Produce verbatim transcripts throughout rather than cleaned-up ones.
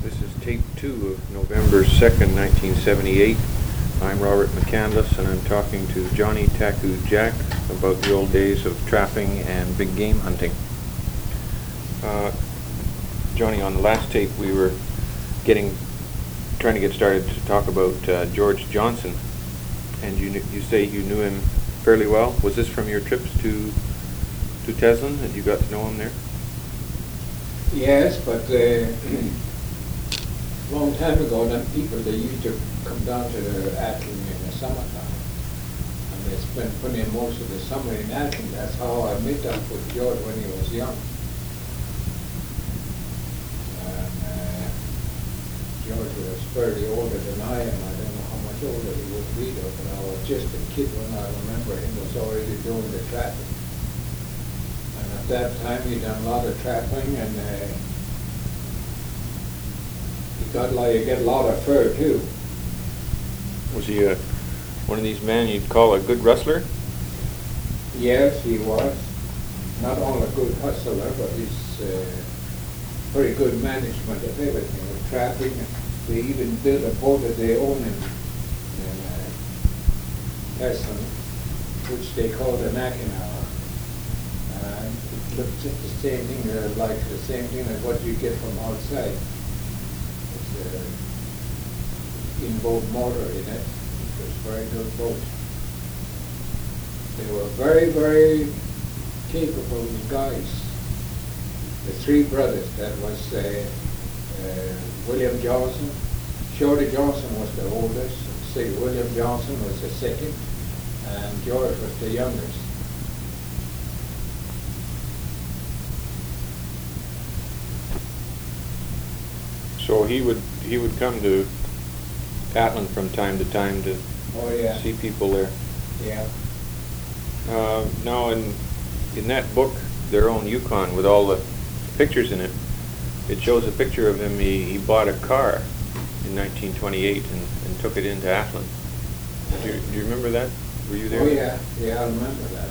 This is tape two of November second, nineteen seventy-eight. I'm Robert McCandless, and I'm talking to Johnny Taku Jack about the old days of trapping and big game hunting. Uh, Johnny, on the last tape we were getting, trying to get started to talk about uh, George Johnson, and you you say you knew him fairly well. Was this from your trips to to Teslin that you got to know him there? Yes, but uh, a long time ago, them people, they used to come down to Athlone in the summertime, and they spent putting in most of the summer in Athlone. That's how I met up with George when he was young. And uh, George was fairly older than I am. I don't know how much older he would be though, but I was just a kid when I remember him was already doing the trapping. And at that time he done a lot of trapping, and uh, he got like you get a lot of fur too. Was he a, one of these men you'd call a good rustler? Yes, he was. Not only a good hustler, but he's uh, pretty good management of everything, with trapping. They even built a boat of their own in, in uh, Teslin, which they called an Mackinac. And it looked just the same thing, uh, like the same thing as what you get from outside. It's uh, in-boat motor in it. It was a very good boat. They were very, very capable guys. The three brothers, that was uh, uh, William Johnson. Shorty Johnson was the oldest. Say William Johnson was the second, and George was the youngest. So he would he would come to Athlone from time to time to oh, yeah. see people there. Yeah. Uh, now, in in that book, Their Own Yukon, with all the pictures in it, it shows a picture of him. He, he bought a car in nineteen twenty-eight and, and took it into Athlone. Do you, do you remember that? Were you there? Oh yeah, yeah, I remember that.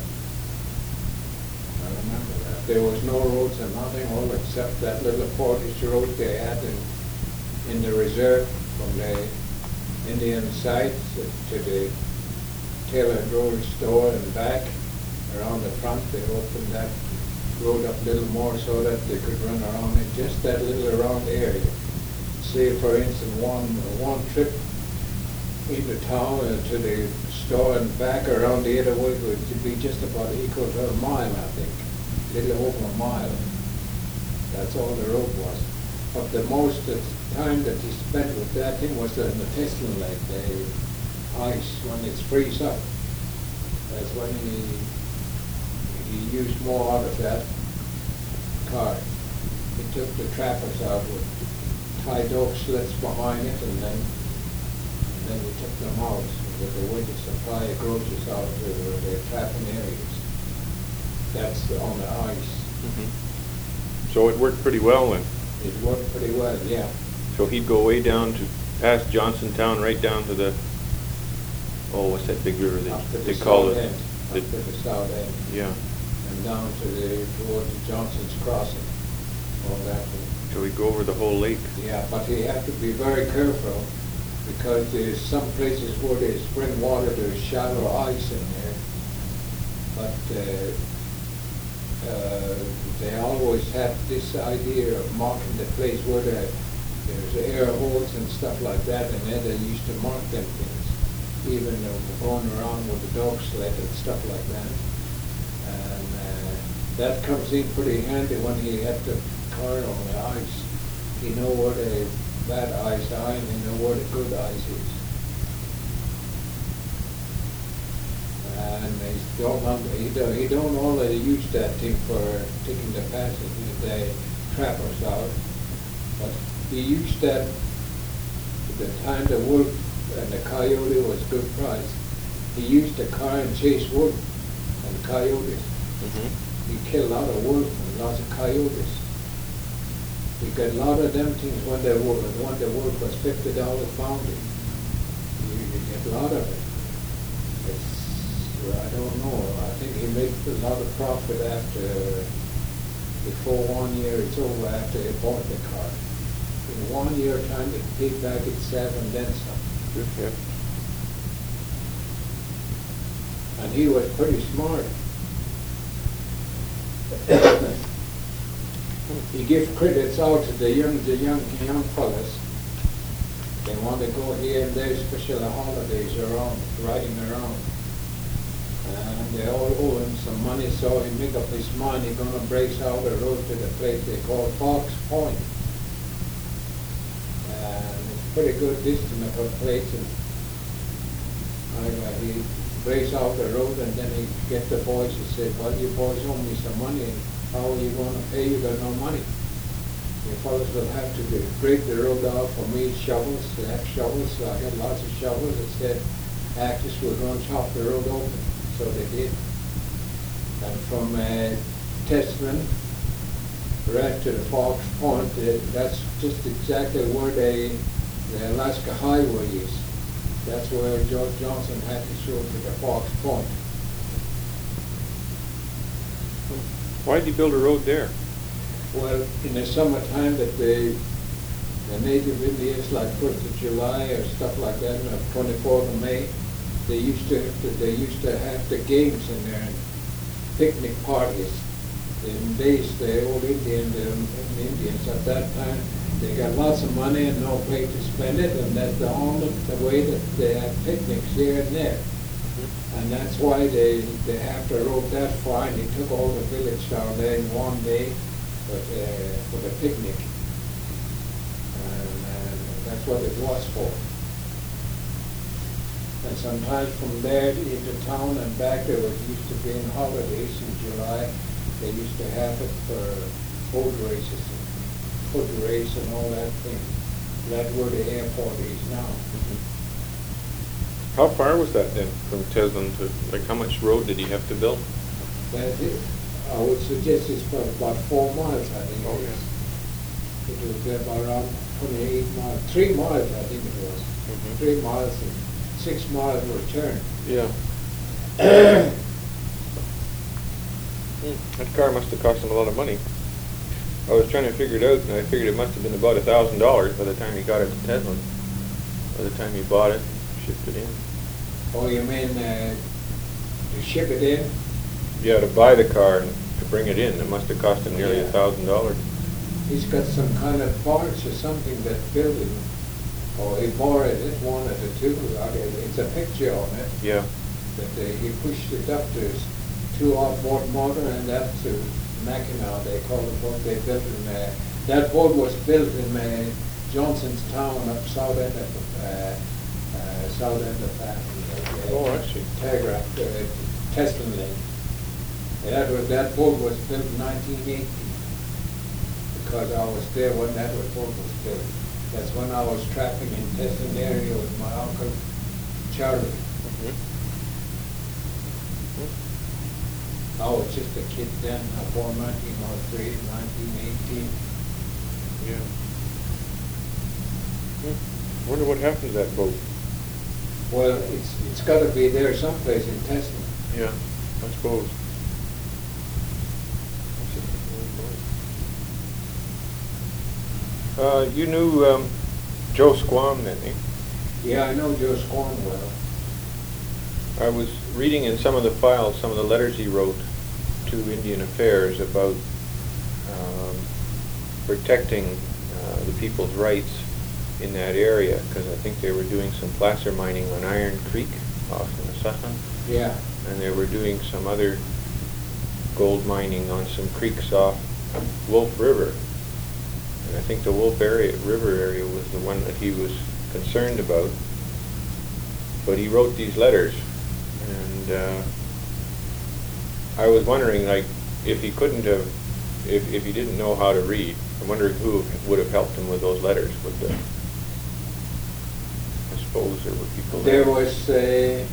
I remember that. There was no roads and nothing, all except that little portage road they had in in the reserve from the Indian side to the Taylor and Roller store and back. Around the front, they opened that road up a little more so that they could run around in just that little around area. Say, for instance, one one trip into town uh, to the store and back around the other way would be just about equal to a mile, I think. A little over a mile. That's all the road was. But the most uh, time that he spent with that thing was in the Teslin Lake, the ice, when it's freeze up. That's when he he used more out of that car. He took the trappers out with tied oak slits behind it, and then and then he took them out with the way to supply of groceries out to the trapping areas. That's on the ice. Mm-hmm. So it worked pretty well then? It worked pretty well, yeah. So he'd go way down to past Johnsontown, right down to the, oh, what's that big river they, Up to the they call south it? end, The, up to the south end, yeah. and down to the, towards the Johnson's Crossing, all that way. So he'd go over the whole lake. Yeah, but he had to be very careful, because there's some places where there's spring water, there's shallow ice in there, but uh, uh, they always had this idea of marking the place where the, there's air holes and stuff like that, and then they used to mark them things, even uh, going around with the dog sled and stuff like that. And uh, that comes in pretty handy when he had the car on the ice. He know where the bad ice are, and he know where the good ice is. And he don't, he don't, he don't only use that thing for taking the passage, the trappers out, but he used that at the time the wolf and the coyote was good price. He used the car and chase wolf and coyotes. Mm-hmm. He killed a lot of wolf and lots of coyotes. He got a lot of them things when the wolf, when the wolf was fifty dollars pounded. You, you get a lot of it. It's, I don't know. I think he made a lot of profit after before one year it's over after he bought the car. He in one year time it paid back itself and then some. Good, yeah. And he was pretty smart. He gives credits out to the young, the young, young fellas. They want to go here and there, especially the holidays around, riding around. And they all owe him some money, so he make up his mind he's gonna brace out a road to the place they call Fox Point. And it's pretty good distance of a place, and anyway, he brace out the road, and then he get the boys, he said, well, you boys owe me some money, and how are you gonna pay? You got no money. You fellas will have to break the road out for me, shovels, they have shovels, so I had lots of shovels. It said, actors were gonna chop the road open, so they did. And from uh, Testament right to the Fox Point, uh, that's just exactly where they, the Alaska Highway is. That's where George Johnson had his road to the Fox Point. Why did he build a road there? Well, in the summertime that the, the native Indians, like First of July or stuff like that, and twenty-fourth of May, they used to, they used to have the games in there and picnic parties. In days, the old Indian, the Indians at that time, they got lots of money and no place to spend it, and that's the only the way that they have picnics here and there. Mm-hmm. And that's why they, they have to road that far, and they took all the village down there in one day but, uh, for the picnic. And, and that's what it was for. And sometimes from there into town and back, there was used to be in holidays in July, they used to have it for boat races, foot race and all that thing. That's where the airport is now. Mm-hmm. How far was that then from Teslin to, like, how much road did he have to build? That is, I would suggest it's about, about four miles, I think. Oh, it yeah. It was about around twenty-eight miles, three miles, I think it was. Mm-hmm. Three miles and six miles return. Yeah. That car must have cost him a lot of money. I was trying to figure it out, and I figured it must have been about a thousand dollars by the time he got it to Teslin. By the time he bought it, shipped it in. Oh, you mean uh, to ship it in? Yeah, to buy the car and to bring it in, it must have cost him nearly a Yeah. thousand dollars. He's got some kind of parts or something that built it. Or he borrowed it, one of the two. It's a picture on it. Yeah. That uh, he pushed it up to his two outboard motor and up to Mackinac, they call the boat they built in uh, that boat was built in uh, Johnstown up south end of uh, uh, south end of that. Uh, Oh, I see. Telegraph, uh, Teston Lake. And that was that boat was built in nineteen eighteen. Because I was there when that boat was built. That's when I was trapping in Teston area with my uncle Charlie. Mm-hmm. I was just a kid then, I was born nineteen oh three, nineteen eighteen. Yeah. Hmm. Wonder what happened to that boat. Well, it's it's got to be there someplace in Tesla. Yeah, I suppose. Uh, you knew um, Joe Squam then, eh? Yeah, I know Joe Squam well. I was reading in some of the files, some of the letters he wrote to Indian Affairs about um, protecting uh, the people's rights in that area, because I think they were doing some placer mining on Iron Creek off in the Sussex. Yeah. And they were doing some other gold mining on some creeks off Wolf River. And I think the Wolf area, River area was the one that he was concerned about. But he wrote these letters, and uh, I was wondering, like, if he couldn't have, if, if he didn't know how to read, I'm wondering who would have helped him with those letters. Would the, I suppose there were people there. There was a,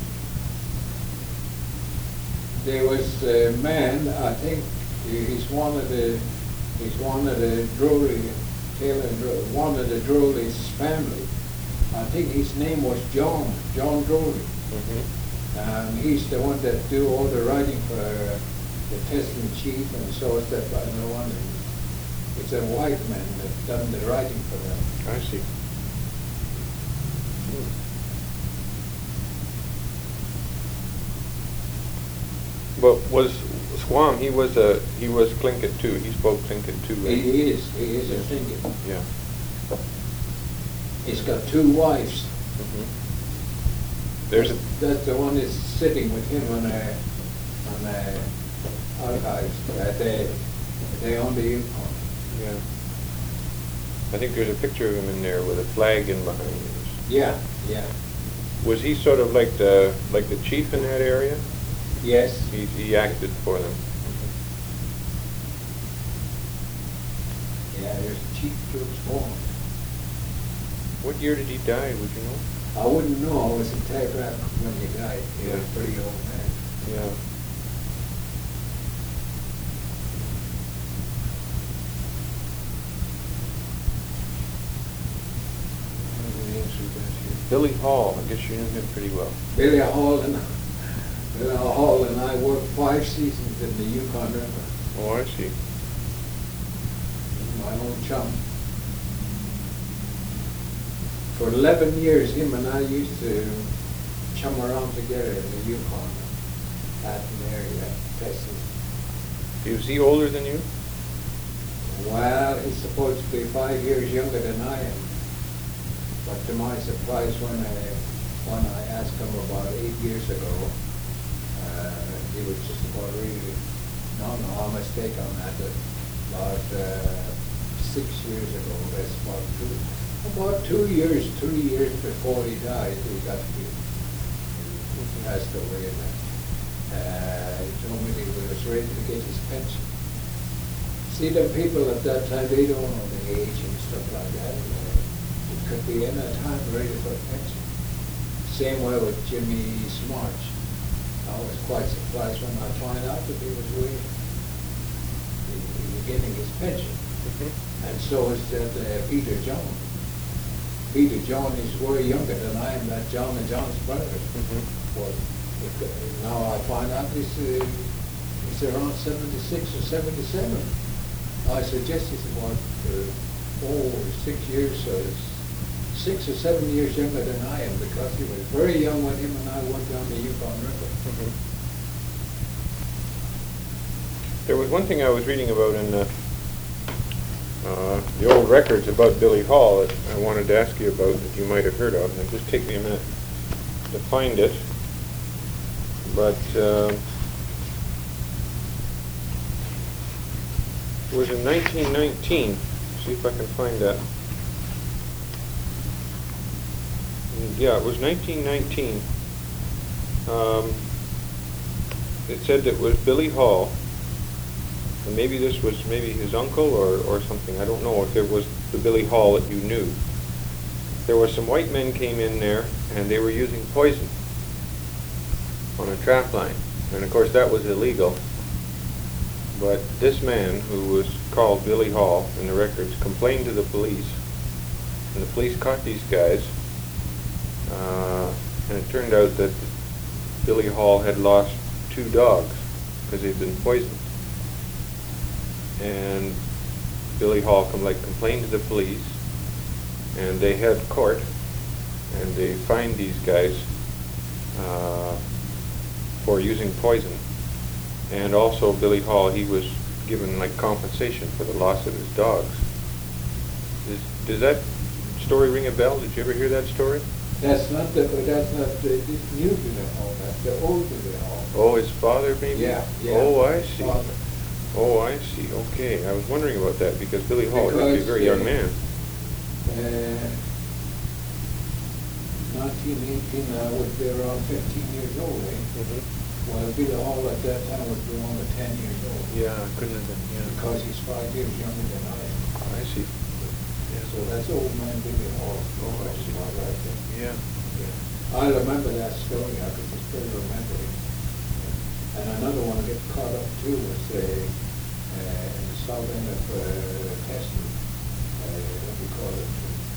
there was a man, I think he's one of the, he's one of the Droley, Taylor and Droley, one of the Droley's family. I think his name was John, John Droley. Mm-hmm. Um, he's the one that do all the writing for uh, the Tesla chief and so forth. I know one. It's a white man that done the writing for them. I see. But was Swam, he was a, he was Tlingit too, he spoke Tlingit too, right? He is, he is a Tlingit. Yeah. He's got two wives. Mhm. There's a, That's the one that's sitting with him on a, on a archives, that they, they own the Yukon. yeah. I think there's a picture of him in there with a flag in behind him. Yeah, yeah, Was he sort of like the, like the chief in that area? yes. He, he acted for them. Yeah, there's Chief George Bond. What year did he die, would you know? I wouldn't know, I was in telegraph when he died. He was a Yeah. pretty old man. Yeah. What are the names we got here? Billy Hall, I guess you knew him pretty well. Billy Hall and, Billy Hall and I worked five seasons in the Yukon River. Oh, I see. My old chum. For eleven years, him and I used to chum around together in the Yukon, Patton area, Texas. Is he older than you? Well, he's supposed to be five years younger than I am. But to my surprise, when I, when I asked him about eight years ago, uh, he was just about really, no, no, I'm mistaken on that. About uh, six years ago, that's about two, about two years, three years before he died, he got killed. He passed away, and uh, he told me he was ready to get his pension. See, the people at that time, they don't know the age and stuff like that. It could be any time ready for a pension. Same way with Jimmy Smarch. I was quite surprised when I found out that he was waiting. He he was getting his pension. Mm-hmm. And so is that uh, Peter John. Peter John is way younger than I am, that John and John's brother. Mm-hmm. Well, if, uh, now I find out he's, uh, he's around seventy-six or seventy-seven. I suggest he's about uh, oh, six years, so it's six or seven years younger than I am, because he was very young when him and I went down the Yukon River. Mm-hmm. There was one thing I was reading about in the, uh, the old records about Billy Hall that I wanted to ask you about that you might have heard of. It'll just take me a minute to find it. But uh, it was in nineteen nineteen. See if I can find that. Yeah, it was nineteen nineteen. Um, it said that it was Billy Hall, and maybe this was maybe his uncle or, or something. I don't know if it was the Billy Hall that you knew. There were some white men came in there, and they were using poison on a trap line. And of course that was illegal. But this man, who was called Billy Hall in the records, complained to the police, and the police caught these guys. Uh, and it turned out that Billy Hall had lost two dogs because they'd been poisoned. And Billy Hall com- like complained to the police, and they had court, and they fined these guys uh, for using poison. And also Billy Hall, he was given like compensation for the loss of his dogs. Does, does that story ring a bell? Did you ever hear that story? That's not the, that's not the, the new Billy Hall, that's the old Billy Hall. Oh, his father maybe? Yeah, yeah. Oh, I see. Father. Oh, I see. Okay. I was wondering about that because Billy Hall was actually a Because, very young uh, man. Uh, nineteen eighteen, I would be around fifteen years old, eh? Mm-hmm. Well, Billy Hall at that time would be only ten years old. Yeah, couldn't have been. Yeah. Because he's five years younger than I am. I see. Yeah. So that's old man Billy Hall. Oh, I see. Right there. Yeah. Yeah. I remember that story, I could just barely remember it. And another one I get caught up too was uh, uh, in the south end of uh, Teston, uh, what do you call it?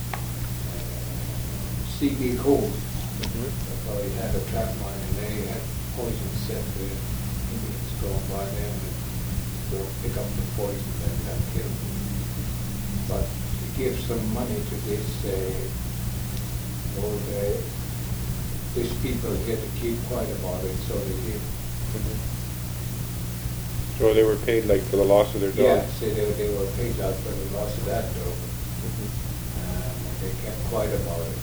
Uh, C B Cove. Mm-hmm. So he had a trap line and they had poison set the Indians going by them and go pick up the poison and got killed. but to give some money to this, uh, old, uh, these people here to keep quiet about it, so they did. Mhm. So they were paid like for the loss of their dog? Yeah, see, they, they were paid out for the loss of that dog, Mhm. and they kept quiet about it.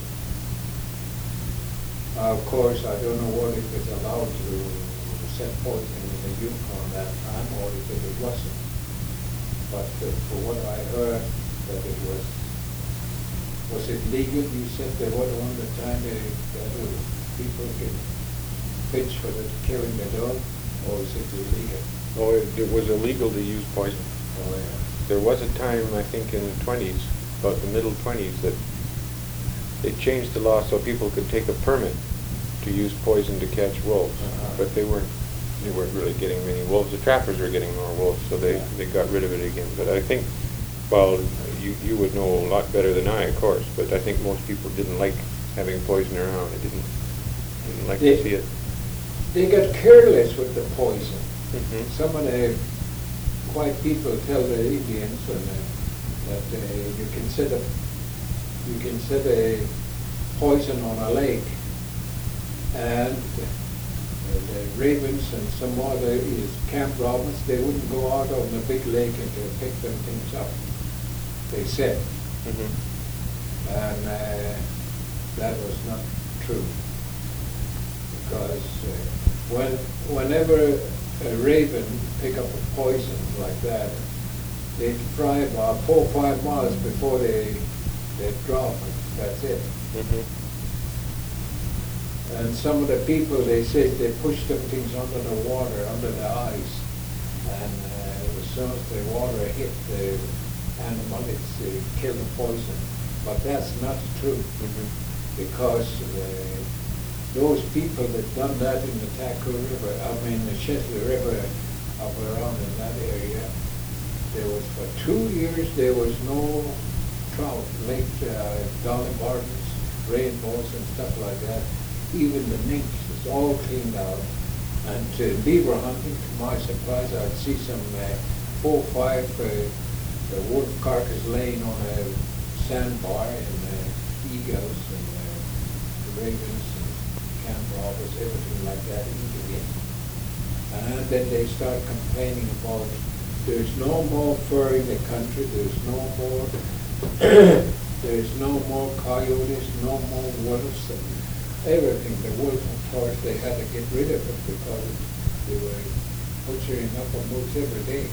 Uh, Of course, I don't know what if it's allowed to set poison in the Yukon that time, or if it wasn't. But uh, for what I heard, that it was, was it legal? You said there was one the time they, that uh, people can pitch for the killing the dog, or is it illegal? Oh, it, it was illegal to use poison. Oh, yeah. There was a time, I think in the twenties, about the middle twenties, that they changed the law so people could take a permit to use poison to catch wolves, Uh-huh. but they weren't they weren't really getting many wolves. The trappers were getting more wolves, so they, Yeah. they got rid of it again. But I think, well, you you would know a lot better than I, of course, but I think most people didn't like having poison around. They didn't didn't like They- to see it. They got careless with the poison. Mhm. Some of the white people tell the Indians and, uh, that uh, you can set a you can set a poison on a lake, and uh, the ravens and some other is camp robbers, they wouldn't go out on the big lake and to pick them things up. They said, Mhm. and uh, that was not true, because uh, when whenever a raven pick up a poison like that, they fly about four or five miles before they they drop it. That's it. Mhm. And some of the people, they say they push them things under the water, under the ice, and uh, as soon as the water hit the animal, it's uh, kill the poison. But that's not true, Mhm. because uh, those people that done that in the Taku River, I mean the Chesley River up around in that area, there was for two years there was no trout, lake, uh, Dolly Gardens, rainbows and stuff like that. Even the minks, it's all cleaned out. And to beaver hunting, to my surprise, I'd see some uh, four or five uh, the wolf carcass laying on a sandbar, and uh, eagles and uh, ravens and camp robbers, everything like that eating it. And then they start complaining about there's no more fur in the country, there's no more there's no more coyotes, no more wolves, and everything. The wolf, of course, they had to get rid of it because they were butchering up a moose every day.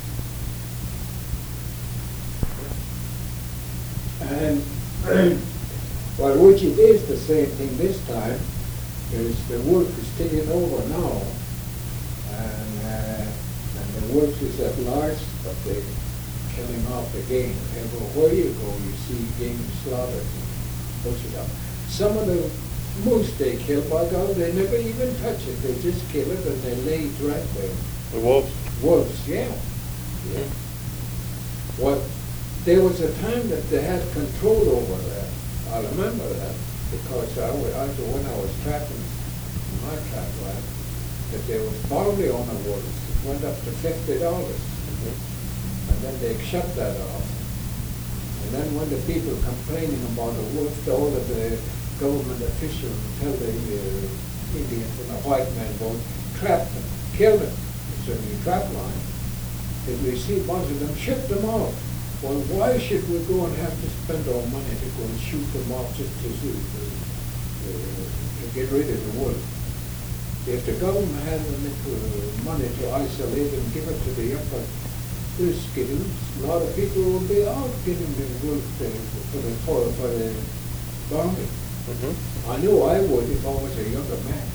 And well, which it is the same thing this time, is the wolf is taking over now, and uh, and the wolf is at large, but they killing off the game. Everywhere you go, you see game slaughtered and butchered up. Some of the moose they kill, by God, they never even touch it. They just kill it and they lay it right there. The wolves. Wolves, yeah. Yeah. What, there was a time that they had control over that. I remember that, because I was, I, when I was trapping in my trap land, that there was bounty on the wolves. It went up to fifty dollars. Mhm. And then they shut that off. And then when the people complaining about the wolves, all of the government officials tell the uh, Indians and the white men, well, trap them, kill them. It's a new trap line. If we see a bunch of them, shoot them off. Well, why should we go and have to spend our money to go and shoot them off just to, to, to, to get rid of the wolf? If the government had enough money to isolate and give it to the upper there's skittles, a lot of people will be out getting the wolf uh, for the for, for the bounty. Mhm. I knew I would if I was a younger man.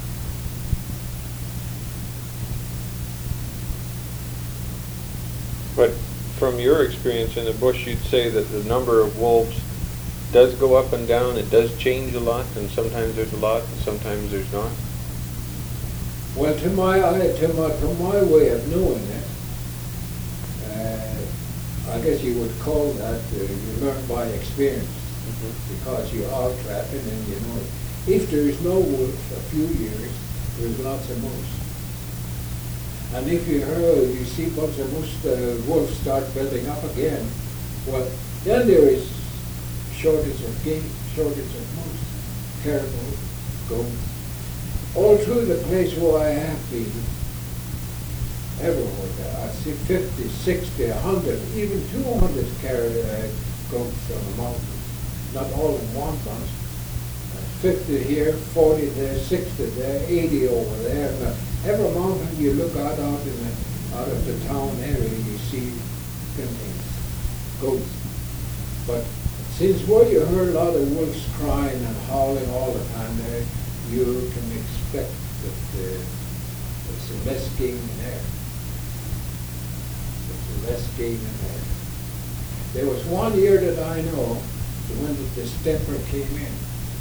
But from your experience in the bush, you'd say that the number of wolves does go up and down, it does change a lot, and sometimes there's a lot, and sometimes there's not? Well, to my eye, to my to my way of knowing it, uh, I guess you would call that uh, you learn by experience, Mhm. because you are trapping and you know it. If there is no wolf a few years, there's lots of moose. And if you heard, you see bunch of moose, uh, wolves start building up again, Well, then there is shortage of game, shortage of moose, caribou, goat. All through the place where I have been, everywhere there, I see fifty, sixty, a hundred, even two hundred caribou uh, goats on the mountain. Not all in one bunch. fifty here, forty there, sixty there, eighty over there. And every mountain you look out out in the, out of the town area, you see things, goats. But since where you heard a lot of wolves crying and howling all the time there, you can expect that uh, there's less game in there. There's less game in there. There was one year that I know when the distemper came in.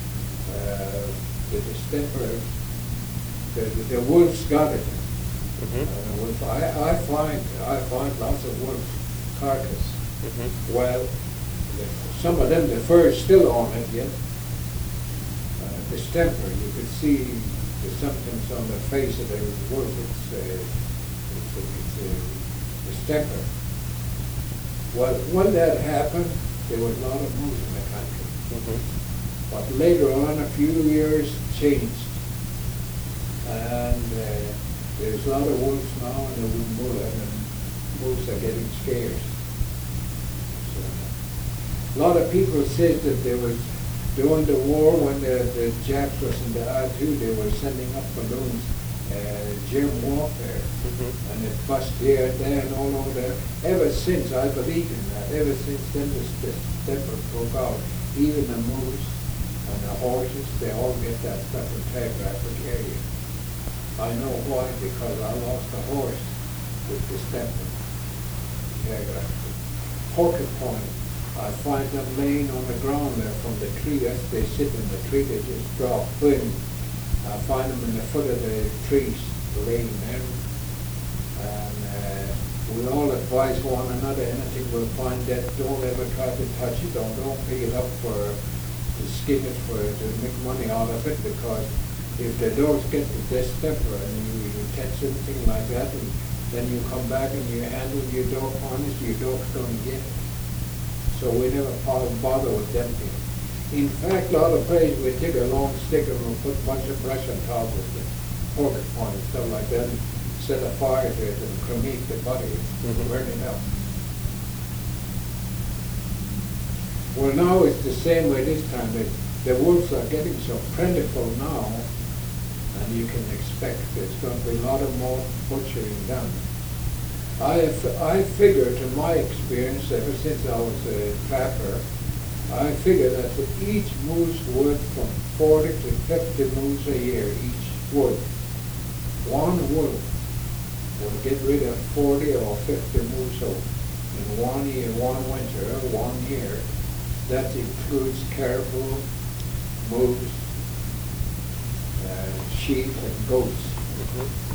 Uh, the distemper, the, the, the wolves got it. Mm-hmm. Uh, wolf, I, I find I find lots of wolf carcass. Mm-hmm. Well, the, some of them, the fur is still on it yet. Uh, distemper, you could see the symptoms on the face of the wolf. It's uh, it's, a, it's a distemper. Well, when that happened, there was a lot of moose in the country. Mm-hmm. But later on, a few years changed. And uh, there's a lot of wolves now in the wood and wolves are getting scarce. So, a lot of people said that there was, during the war, when the, the Japs was in the R two, they were sending up balloons, uh, germ warfare. Mm-hmm. And it bust here and there and all over there. Ever since, I believe in that, ever since then this, this temper broke out. Even the moose and the horses, they all get that pepper telegraphic area. I know why, because I lost a horse with this pepper telegraphic. Porcupine, I find them laying on the ground there from the tree. As they sit in the tree, they just drop, boom. I find them in the foot of the trees, laying there. And uh, we all advise one another, anything we'll find that, don't ever try to touch it, or don't pick it up for, to skin it for, to make money out of it, because if the dogs get to distemper and you, you catch something like that, and then you come back and you handle your dog harness, your dog's going to get it. So we never bother with them things. In fact, a lot of places we take a long stick and we'll put a bunch of brush on top of the porcupine and stuff like that, and set a fire to it and cremate the body, Mm-hmm. burn it up. Well, now it's the same way this time. The, the wolves are getting so plentiful now, and you can expect there's going to be a lot of more butchering done. I, I figured, in my experience, ever since I was a trapper, I figured that each moose worth from forty to fifty moose a year, each wolf. One wolf will get rid of forty or fifty moose in one year, one winter, one year. That includes caribou, moose, uh, sheep, and goats. Mm-hmm.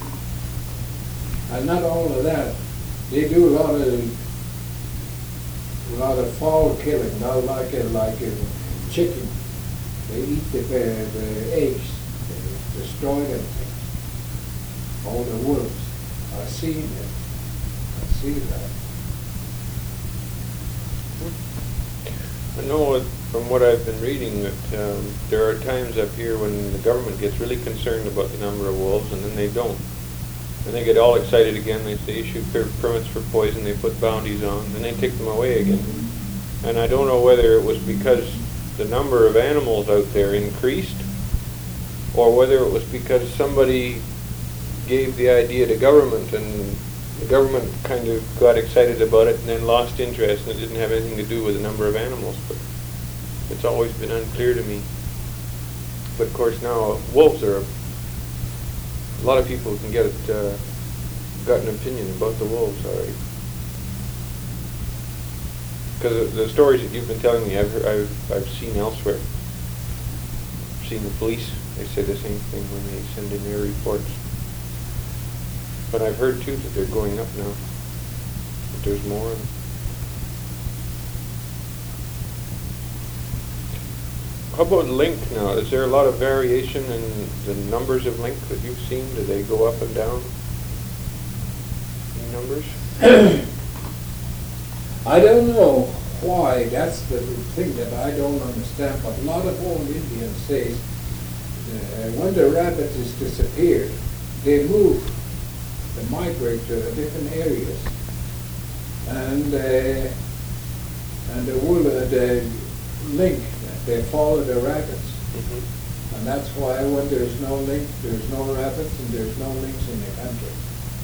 And not all of that, they do a lot of a lot of fowl killing, not like a, like a chicken. They eat the, the, the eggs, they destroy them. All the wolves. I've seen it. I've seen that. I know it- from what I've been reading that um, there are times up here when the government gets really concerned about the number of wolves, and then they don't. And they get all excited again. They, they issue per- permits for poison. They put bounties on. Then they take them away again. And I don't know whether it was because the number of animals out there increased, or whether it was because somebody gave the idea to government, and the government kind of got excited about it and then lost interest, and it didn't have anything to do with the number of animals. But it's always been unclear to me. But of course now wolves are, a lot of people can get it, uh, got an opinion about the wolves already. Because the stories that you've been telling me, I've, heard, I've, I've seen elsewhere. I've seen the police, they say the same thing when they send in their reports. But I've heard too that they're going up now, that there's more of them. How about link now? Is there a lot of variation in the numbers of link that you've seen? Do they go up and down in numbers? I don't know why, that's the thing that I don't understand, but a lot of old Indians say, uh, when the rabbit is disappeared, they move, they migrate to different areas. And, uh, and the wool, uh, the link, they follow the rabbits. Mm-hmm. And that's why when there's no link, there's no rabbits and there's no links in the country.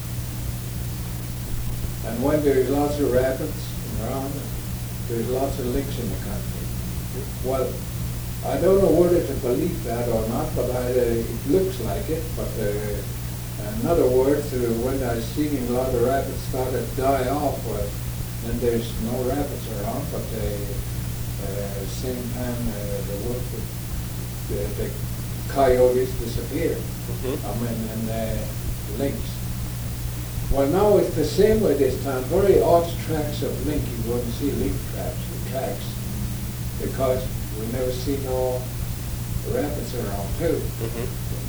And when there's lots of rabbits around, there's lots of links in the country. Well, I don't know whether to believe that or not, but I, uh, it looks like it. But uh, in other words, uh, when I seen a lot of rabbits start to die off, well, then there's no rabbits around, but uh, uh, same time uh, the wolf, the, the coyotes disappear. Mm-hmm. I mean, and uh, lynx. Well, now it's the same way this time. Very odd tracks of link. You wouldn't see link tracks, tracks, because we never see no rabbits around too. Mm-hmm.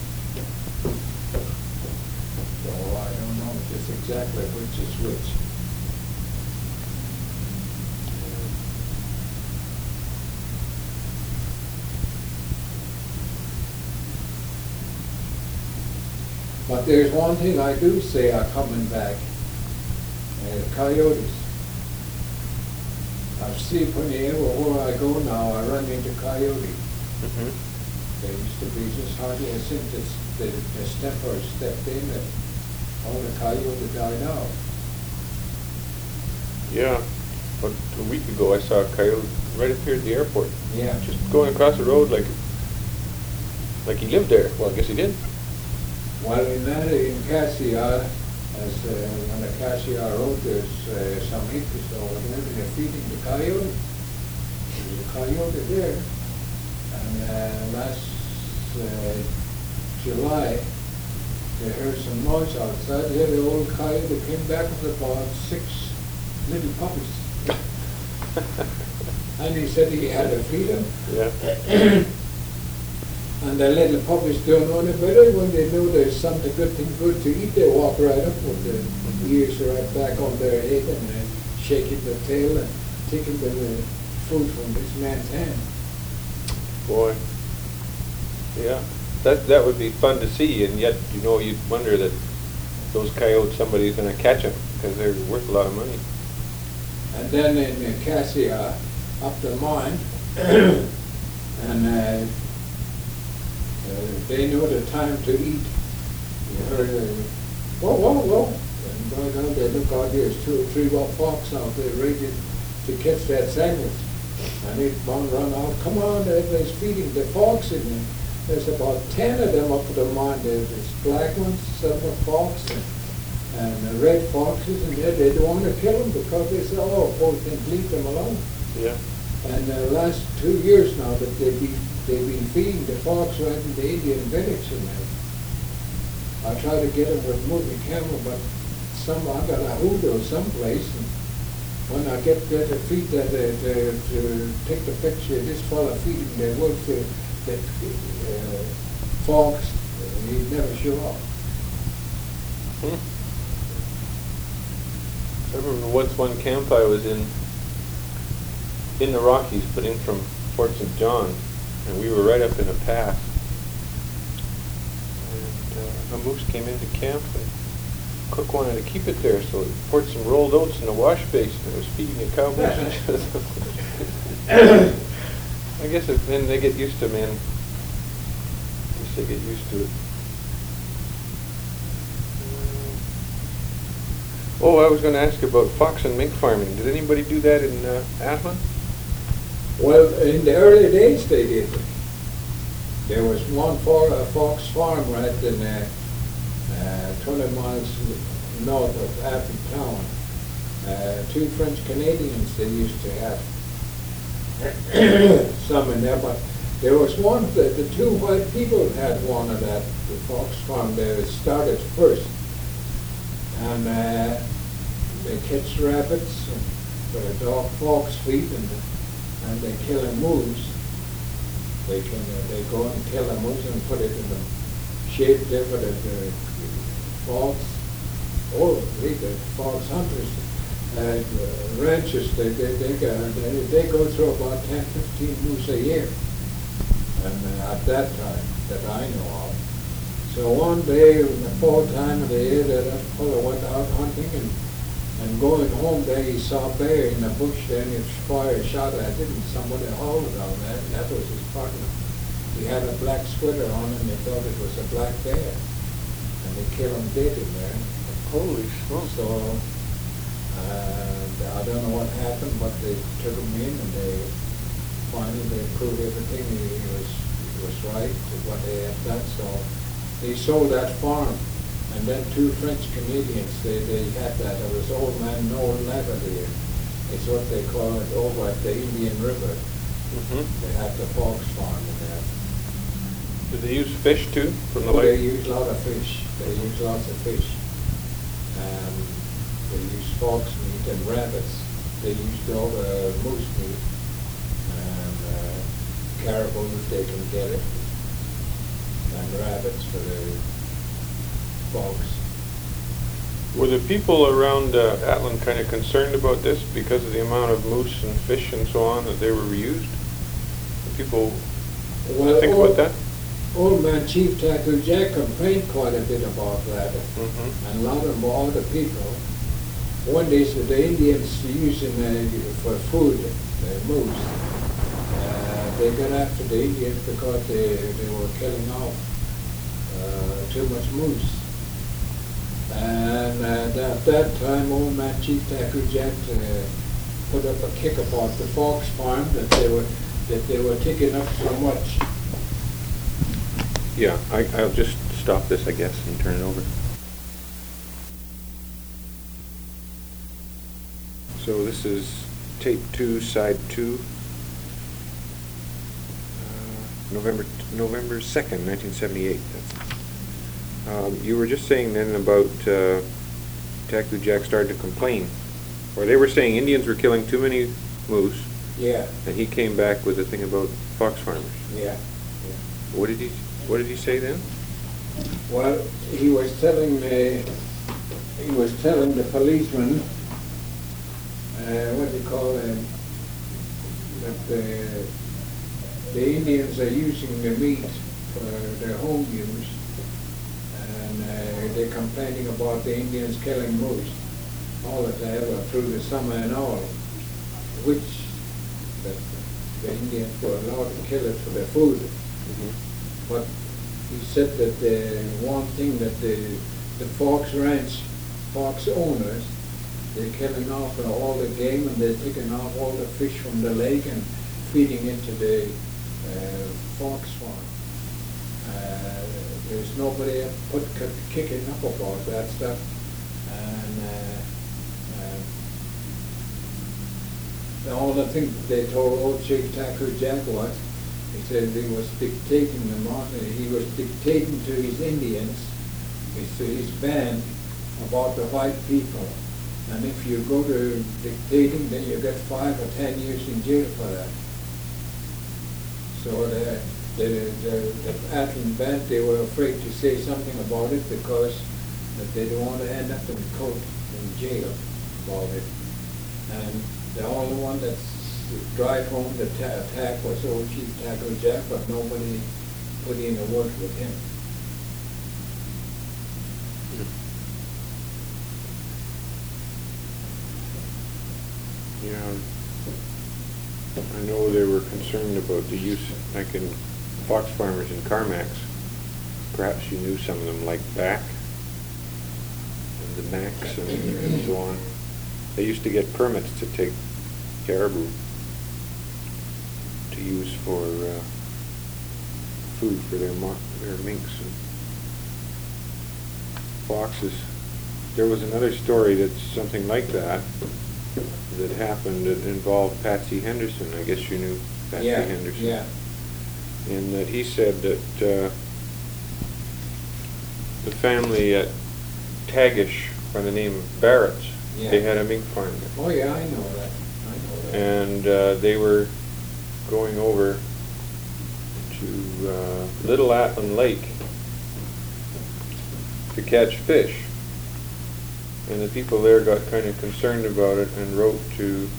So I don't know just exactly which is which. But there's one thing I do say are coming back, uh, coyotes. I've seen whenever where I go now, I run into coyote. Mm-hmm. They used to be just hardly, I think this, the, the stepper stepped in and all the coyote died out. Yeah, but a week ago I saw a coyote right up here at the airport. Yeah. Just going across the road like like he lived there. Well, I guess he did. Well, in that, in Cassia, as uh, on the Cassia Road, there's uh, some acres over there, and they're feeding the coyote. There's a coyote there. And uh, last uh, July, they heard some noise outside. There, the old coyote came back with about six little puppies. And he said he had to feed them. Yeah. And the little puppies don't know any better. When they know there's something good thing good to eat, they walk right up with their ears right back on their head and uh, shaking the tail and taking the uh, food from this man's hand. Boy. Yeah. That that would be fun to see, and yet, you know, you'd wonder that those coyotes, somebody's going to catch them because they're worth a lot of money. And then in uh, Cassia, up the mine, and uh, Uh, they know the time to eat. You heard, uh, whoa, whoa, whoa. And by God, they look out, there's two or three wild fox out there ready to catch that sandwich. And they run, run out, come on, everybody's feeding the fox in there. There's about ten of them up at the mine. There's black ones, silver fox, and, and the red foxes, and they, they don't want to kill them because they say, oh, boy, they leave them alone. Yeah. And the last two years now that they've been, they've been feeding the fox right in the Indian village and that. I try to get them with moving camera, but some, I got a hoodoo someplace, and when I get there to feed that, uh, to, to take the picture of this fella feeding the wolf, the, the uh, fox, uh, he'd never show up. Hmm. I remember once one camp I was in, in the Rockies, but in from Fort Saint John, and we were right up in a pass. And uh, a moose came into camp, and cook wanted to keep it there, so he poured some rolled oats in the wash basin and was feeding the cow moose. I guess if, then they get used to man. I guess they get used to it. Uh, oh, I was going to ask about fox and mink farming. Did anybody do that in uh, Athlone? Well, in the early days they did. There was one for a fox farm right in uh, uh, twenty miles north of Athlone town. Uh, two French Canadians they used to have some in there, but there was one, the, the two white people had one of that, the fox farm there. It started first. And uh, they catch rabbits with a dog fox feed, and and they kill a moose. They can uh, they go and kill a moose and put it in the shape there for the, the fox. Oh, they, the fox hunters, And uh, ranches, they, they, they, go, they, they go through about ten, fifteen moose a year. And uh, at that time, that I know of. So one day, in the fall time of the year, that fellow went out hunting, and, and going home there, he saw a bear in the bush there, and he fired a shot at it, and somebody hauled on that, and that was his partner. He had a black sweater on, and they thought it was a black bear. And they killed him dead in there. Holy smokes. So, uh, I don't know what happened, but they took him in, and they finally they proved everything. He, he was he was right with what they had done. So they sold that farm, and then two French Canadians they, they had that. It was Old Man Noel Lavalier. It's what they call it over at the Indian River. Mm-hmm. They had the Fox farm in there. Did they use fish too from the Oh, they lake? use a lot of fish. They use lots of fish. Um, they use fox meat and rabbits. They used all the moose meat and uh, caribou if they can get it, and rabbits for the fox. Were the people around uh, Atlin kind of concerned about this because of the amount of moose and fish and so on that they were reused? Did people Well, think old, about that? Old man Chief Tattoo Jack complained quite a bit about that, Mm-hmm. and a lot of other people. One day, so the Indians using uh, for food, the moose, uh, they got after the Indians because they, they were killing off uh, too much moose. And uh, at that time, old man Chief Tattoo Jack uh, put up a kick about the Fox farm that they were that they were taking up so much. Yeah, I, I'll just stop this, I guess, and turn it over. So this is tape two, side two, uh, November November second, nineteen seventy-eight. Um, you were just saying then about uh, Tattoo Jack started to complain, or they were saying Indians were killing too many moose, Yeah, and he came back with a thing about fox farmers. yeah, yeah. What did he What did he say then? Well, he was telling the, he was telling the policeman, uh, what do you call it, that the, the Indians are using the meat for their home use, and uh, they're complaining about the Indians killing moose all the time, or through the summer and all, which the, the Indians were allowed to kill it for their food. Mm-hmm. But he said that the one thing that the, the Fox Ranch, Fox owners, they're killing off all the game, and they're taking off all the fish from the lake and feeding into the uh, Fox farm. Uh, there's nobody put kicking up about that stuff, and uh, uh, the only thing they told old Chief Tattoo Jack was, he said he was dictating them on, he was dictating to his Indians, his, to his band, about the white people. And if you go to dictating, then you get five or ten years in jail for that. So the, the, the, the Atlin band, they were afraid to say something about it because that they don't want to end up in court, in jail about it. And the only one that's drive home the ta attack was old Chief Tattoo Jack, but nobody put in a word with him. Yeah, I know they were concerned about the use, like in fox farmers in Carmax. Perhaps you knew some of them, like Back and the Max and, and so on. They used to get permits to take caribou to use for uh, food for their mo their minks and foxes. There was another story that's something like that that happened that involved Patsy Henderson. I guess you knew Patsy yeah, Henderson. Yeah. And that he said that uh, the family at Tagish by the name of Barrett's, Yeah. they had a mink farm there. Oh yeah, I know that. I know that. And uh, they were going over to uh, Little Atlin Lake to catch fish. And the people there got kind of concerned about it and wrote to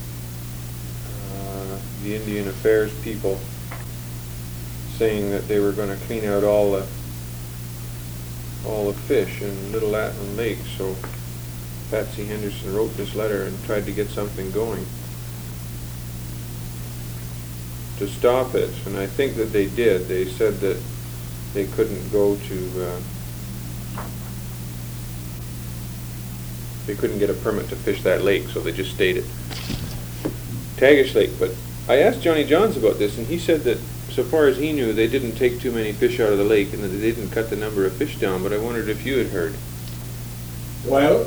uh, the Indian Affairs people saying that they were going to clean out all the all the fish in Little Atlan Lake. So Patsy Henderson wrote this letter and tried to get something going to stop it, and I think that they did. They said that they couldn't go to, uh, they couldn't get a permit to fish that lake, so they just stayed at Tagish Lake. But I asked Johnny Johns about this, and he said that so far as he knew, they didn't take too many fish out of the lake, and that they didn't cut the number of fish down. But I wondered if you had heard. Well,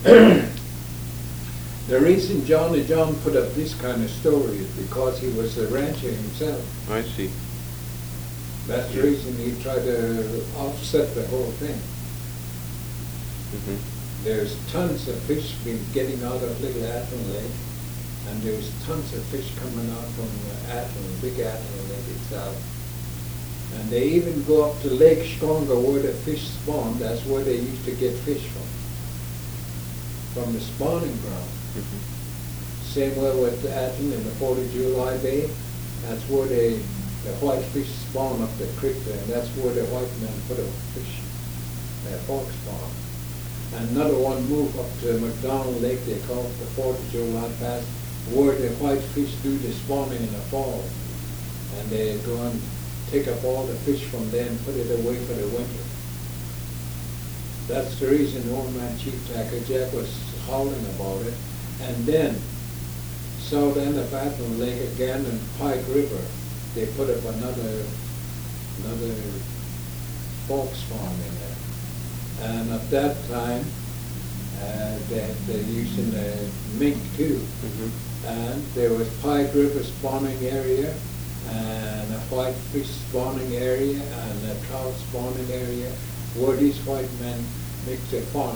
the reason Johnny John put up this kind of story is because he was a rancher himself. I see. That's the reason he tried to offset the whole thing. Mm-hmm. There's tons of fish been getting out of Little Atlan Lake, and there's tons of fish coming out from Atlan, Big Atlan Lake itself. And they even go up to Lake Stronger where the fish spawn. That's where they used to get fish from, from the spawning ground. Mm-hmm. Same way with Atlan in the fourth of July Bay. That's where they, the white fish spawn up the creek there, and that's where the white men put a fish, their fork spawn. And another one moved up to McDonald Lake, they call it the fourth of July Pass, where the white fish do the spawning in the fall. And they go and take up all the fish from there and put it away for the winter. That's the reason Old Man Chief Tackajack was howling about it. And then, south end of Atlan Lake again and Pike River, they put up another another fork spawn in there. And at that time, uh, they had the use in the mink too. Mm-hmm. And there was Pike River spawning area, and a white fish spawning area, and a trout spawning area, where these white men make their farm.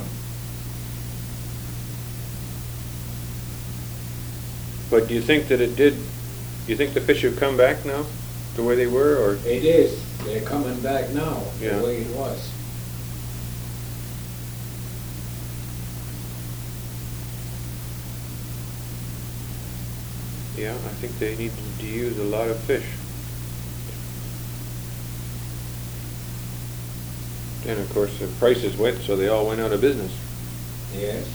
But do you think that it did, do you think the fish have come back now, the way they were, or? It is. They're coming back now, Yeah. the way it was. Yeah, I think they need to use a lot of fish. And of course, the prices went, so they all went out of business. Yes.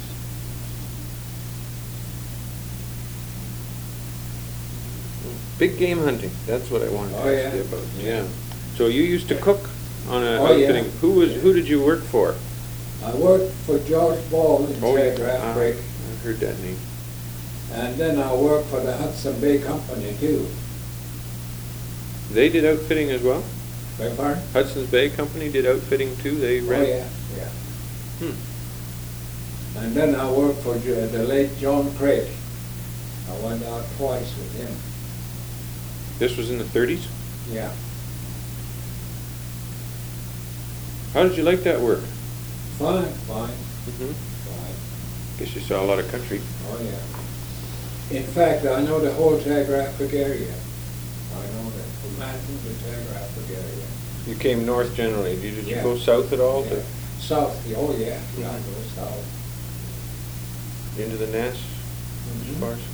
Big game hunting, that's what I wanted to Oh, ask you yeah. about. Yeah. So you used to cook on a Oh, yeah. outfitting. Who was, who did you work for? I worked for George Ball in Telegraph ah, Creek, I heard that name. and then I worked for the Hudson Bay Company too. They did outfitting as well? Beg pardon? Hudson's Bay Company did outfitting too? They Oh, ran? yeah, yeah. Hmm. And then I worked for Jo- the late John Craig. I went out twice with him. This was in the thirties? Yeah. How did you like that work? Fine, fine, Mm-hmm. fine. Guess you saw a lot of country. Oh, yeah. In fact, I know the whole Telegraphic area. I know that from Manton to Telegraphic area. You came north generally. Did you Yeah. go south at all? Yeah. To, South, oh yeah, yeah, I Mhm. go south. into the Nass? Mhm. As far as,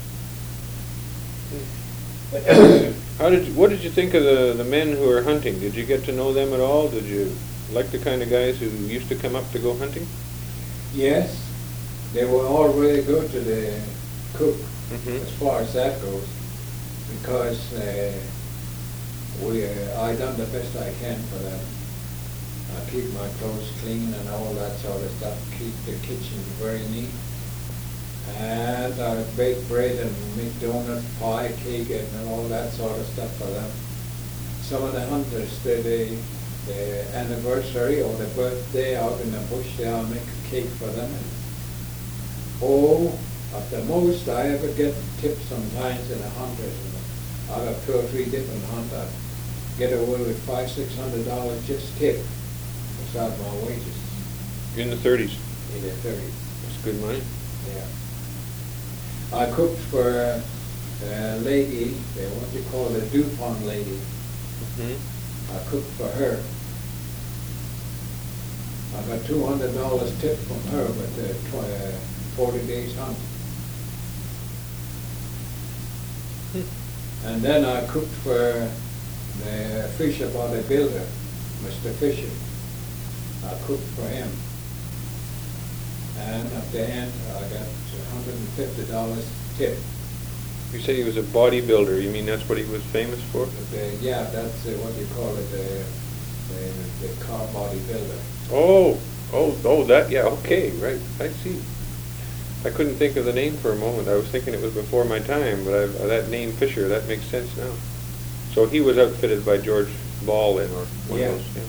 Yeah. How did you, what did you think of the, the men who were hunting? Did you get to know them at all? Did you like the kind of guys who used to come up to go hunting? Yes, they were all really good to the cook, Mhm. as far as that goes, because uh, we, uh, I done the best I can for them. I keep my clothes clean and all that sort of stuff, keep the kitchen very neat. And I bake bread and make donuts, pie, cake, and all that sort of stuff for them. Some of the hunters, they, they, the anniversary or the birthday out in the bush, I'll make a cake for them. And, oh, at the most I ever get tips sometimes in the hunters. Out of two or three different hunters, get away with five, six hundred dollars just tip beside my wages In the thirties. in the thirties. That's good money. Yeah. I cooked for a lady, uh, what you call the Dupont lady. Mm-hmm. I cooked for her. I got two hundred dollars tip from her with the tw- uh, forty days hunt. And then I cooked for the Fisher bodybuilder, Mister Fisher. I cooked for him. And at the end, I got one hundred fifty dollars tip. You say he was a bodybuilder, you mean that's what he was famous for? But, uh, yeah, that's uh, what you call it, the, the, the car bodybuilder. Oh, oh, oh, that, yeah, okay, right, I see. I couldn't think of the name for a moment. I was thinking it was before my time, but I've, uh, that name Fisher, that makes sense now. So he was outfitted by George Ball then, or one Yeah, of those?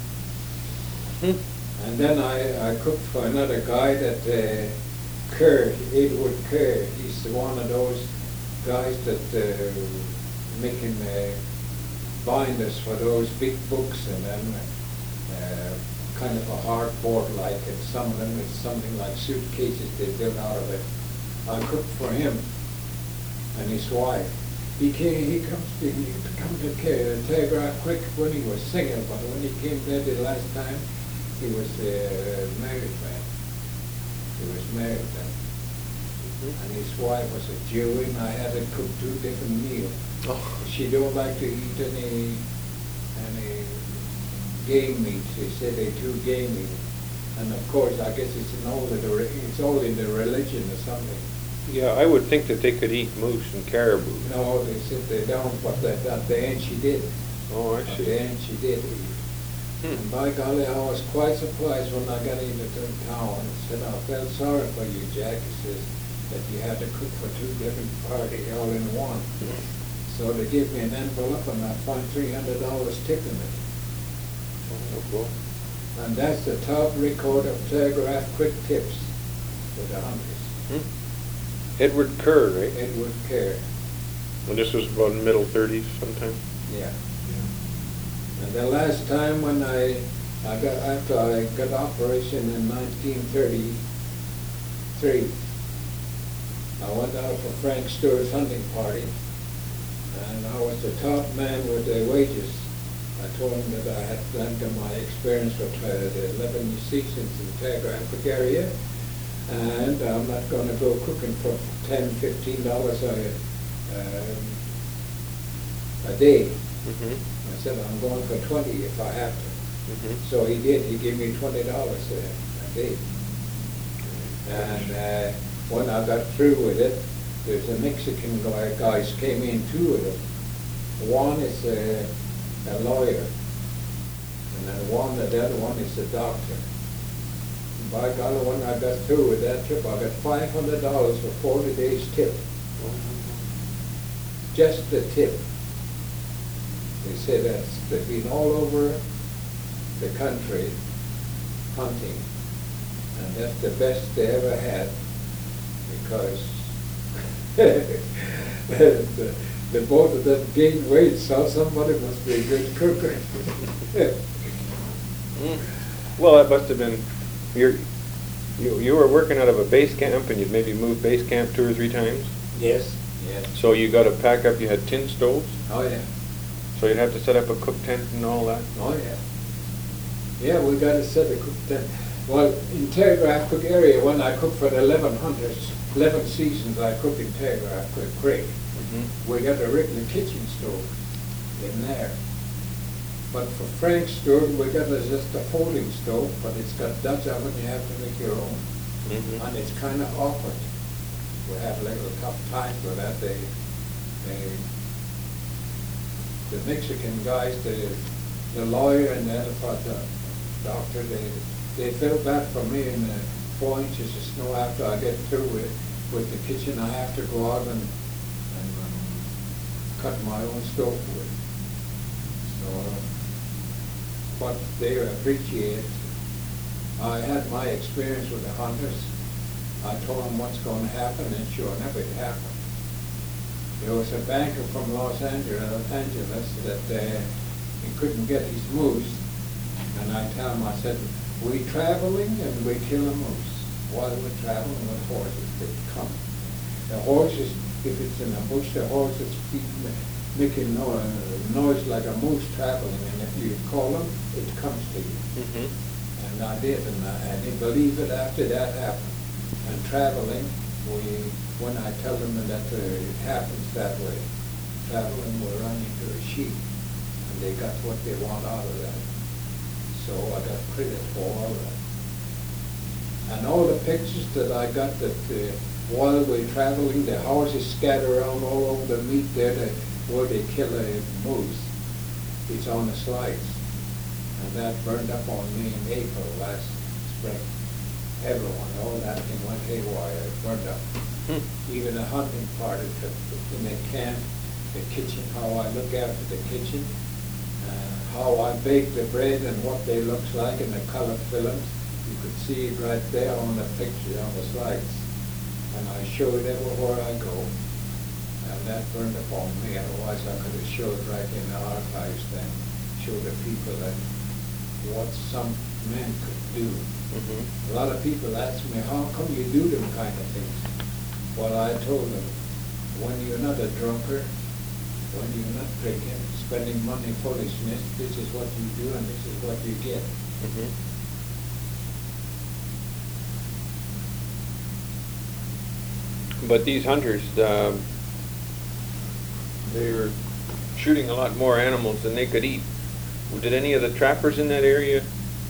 yeah. Hmm. And then I, I cooked for another guy that uh, Kerr, Edward Kerr. He's one of those guys that uh, making uh, binders for those big books, and then uh, kind of a hardboard like, and some of them it's something like suitcases they built out of it. I cooked for him and his wife. He came, he comes to, he come to K- Telegraph Quick when he was single, but when he came there the last time, he was a married man. He was married then. Mm-hmm. And his wife was a Jew, and I had to cook two different meals. Oh. She don't like to eat any any game meat. She said they too gamey. And of course, I guess it's in all the it's all in the religion or something. Yeah, I would think that they could eat moose and caribou. No, they said they don't, but at, at the end she did. Oh, I see. At the end she did eat. Hmm. And by golly, I was quite surprised when I got into town. I said, I felt sorry for you, Jack. He says that you had to cook for two different parties all in one. Hmm. So they gave me an envelope, and I found three hundred dollars tip in it. Oh, cool. And that's the top record of Telegraph Quick Tips for the hunters. Hmm. Edward Kerr, right? Edward Kerr. And this was about middle thirties sometime? Yeah. And the last time when I, I got, after I got operation in nineteen thirty-three, I went out for Frank Stewart's hunting party, and I was the top man with the wages. I told him that I had learned of my experience with uh, the eleven seasons in the Telegraphic area, and I'm not going to go cooking for ten, fifteen dollars a, um, a day. Mm-hmm. I said, I'm going for twenty if I have to. Mm-hmm. So he did. He gave me twenty dollars a, a day. And uh, when I got through with it, there's a Mexican guy, guys came in, two of them. One is a, a lawyer, and then one, the other one is a doctor. And by golly, when I got through with that trip, I got five hundred dollars for forty days tip. Mm-hmm. Just the tip. They say that's, they've been all over the country hunting, and that's the best they ever had, because the, the both of them gained weight, so somebody must be a good cooker. mm. Well, that must have been, you're, you you were working out of a base camp, and you'd maybe moved base camp two or three times? Yes, yes. So you got to pack up, you had tin stoves? Oh, yeah. So you'd have to set up a cook tent and all that? Oh, yeah. Yeah, we got to set a cook tent. Well, in Telegraph Cook area, when I cooked for the eleven hunters, eleven seasons I cooked in Telegraph Cook Creek, mm-hmm. we got a regular kitchen stove in there. But for Frank Stewart, we got a, just a folding stove, but it's got Dutch oven, you have to make your own. Mm-hmm. And it's kind of awkward. We had a little tough time for that. They, they, the Mexican guys, the, the lawyer and the other part, the doctor, they, they felt bad for me in the four inches of snow after I get through with, with the kitchen. I have to go out and, and um, cut my own stove wood. So, but they appreciate. I had my experience with the hunters. I told them what's going to happen, and sure enough, it happened. There was a banker from Los Angeles, Angeles that uh, he couldn't get his moose, and I tell him, I said, we traveling and we kill a moose. While we're traveling with horses, they come. The horses, if it's in a bush, the horses keep making no, uh, noise like a moose traveling, and if you call them, it comes to you. Mm-hmm. And I did, and I, and they believe it after that happened. And traveling, we, when I tell them that uh, it happens that way, traveling will run into a sheep, and they got what they want out of that. So I got credit for all that. And all the pictures that I got that uh, while we're traveling, the horses scatter around all over the meat there that, where they kill a moose. It's on the slides. And that burned up on me in April last spring. Everyone, all that thing went haywire, it burned up. Hmm. Even the hunting part of it, in the camp, the kitchen, how I look after the kitchen, uh, how I bake the bread and what they looks like in the colored films. You could see it right there on the picture, on the slides. And I show it everywhere I go. And that burned up on me, otherwise I could have showed right in the archives then, show the people that what some men could do. Mm-hmm. A lot of people ask me, how come you do them kind of things? Well, I told them, when you're not a drunkard, when you're not drinking, spending money foolishness, this is what you do and this is what you get. Mm-hmm. But these hunters, um, they were shooting a lot more animals than they could eat. Did any of the trappers in that area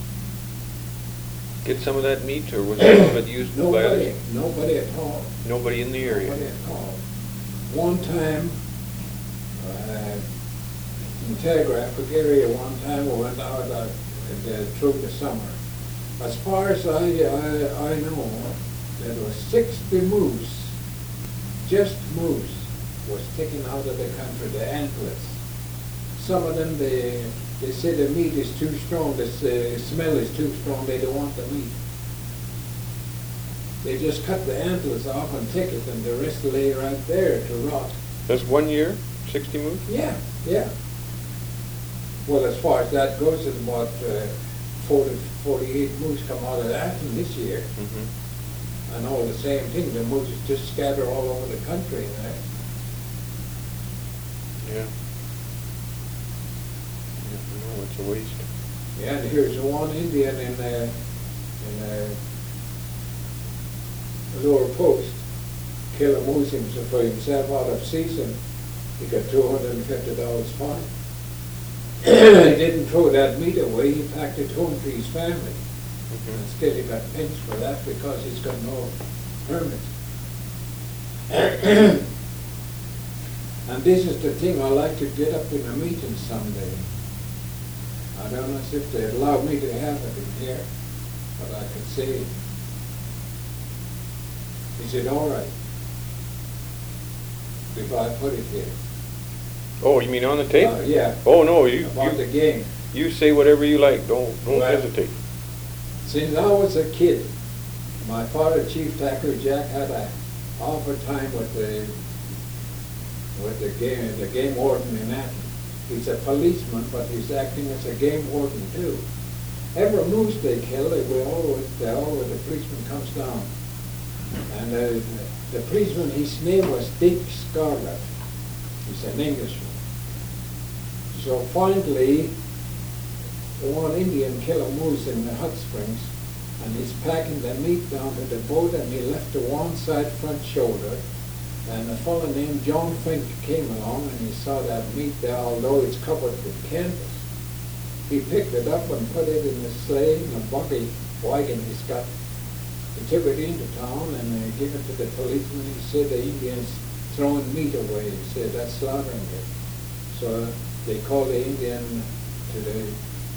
get some of that meat, or was some of it used by Nobody, others? nobody at all. Nobody in the area? Nobody at all. One time, uh, in Telegraphic area, one time we went out uh, uh, through the summer. As far as I, I, I know, there was sixty moose, just moose, was taken out of the country, the antlers. Some of them, they, they say the meat is too strong, the uh, smell is too strong, they don't want the meat. They just cut the antlers off and take it, and the rest lay right there to rot. That's one year, sixty moose? Yeah, yeah. Well, as far as that goes, it's about uh, forty, forty-eight moose come out of that from this year. Mm-hmm. And all the same thing, the moose just scatter all over the country. Right? Yeah. No, it's a waste. Yeah, and here's one Indian in uh, in uh, the lower post, kill a moose for himself out of season. He got two hundred and fifty dollars fine. He didn't throw that meat away. He packed it home to his family. Mm-hmm. And still he got pinched for that because he's got no permit. And this is the thing, I like to get up in a meeting someday. I don't know if they allow me to have it in here, but I could say, is it all right if I put it here? Oh, you mean on the tape? Uh, yeah. Oh, no, you, about you, the game. You say whatever you like, don't, don't Well, hesitate. Since I was a kid, my father, Chief Tacker Jack, had a awful time with the with the game the game warden in Athens. He's a policeman, but he's acting as a game warden too. Every moose they kill, they will always they always the policeman comes down, and uh, the policeman, his name was Dick Scarlett. He's an Englishman. So finally, one Indian killed a moose in the hot springs, and he's packing the meat down to the boat, and he left the one side front shoulder. And a fellow named John Fink came along, and he saw that meat there, although it's covered with canvas. He picked it up and put it in the sleigh, in a buggy wagon he's got. He took it into town and uh, gave it to the policeman. He said the Indians throwing meat away. He said, that's slaughtering it. So they called the Indian to the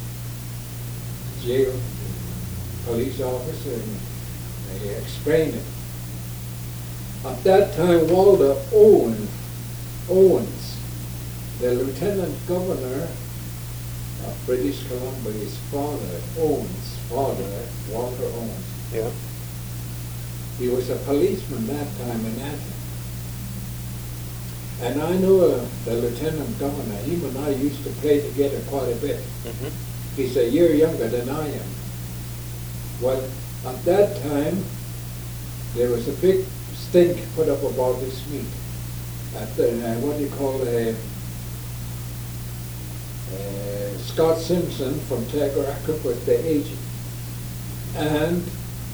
jail police officer, and they explained it. At that time, Walter Owen, Owens, the lieutenant governor of British Columbia, his father, Owens, father, Walter Owens. Yeah. He was a policeman that time in Athens. And I know uh, the lieutenant governor, him and I used to play together quite a bit. Mm-hmm. He's a year younger than I am. Well, at that time, there was a big stink put up about this meat. At the, uh, what do you call it? Uh, uh, Scott Simpson from Telegraphic was the agent. And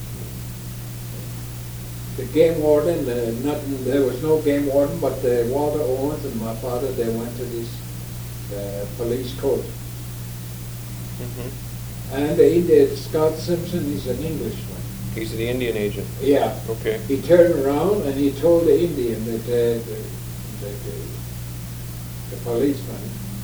the game warden, uh, nothing, there was no game warden, but uh, Walter Owens and my father, they went to this uh, police court. Mm-hmm. And the Indian, Scott Simpson, he's an Englishman. He's the Indian agent. Yeah. Okay. He turned around and he told the Indian, that uh, the, the, the, the policeman,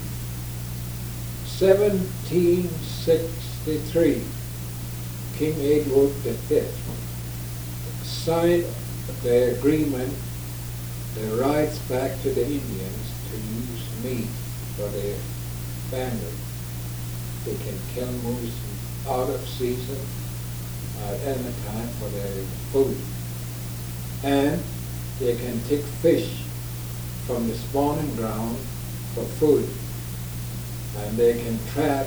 seventeen sixty-three, King Edward the Fifth signed the agreement, the rights back to the Indians to use meat for their family. They can kill moose out of season at any time for their food. And they can take fish from the spawning ground for food. And they can trap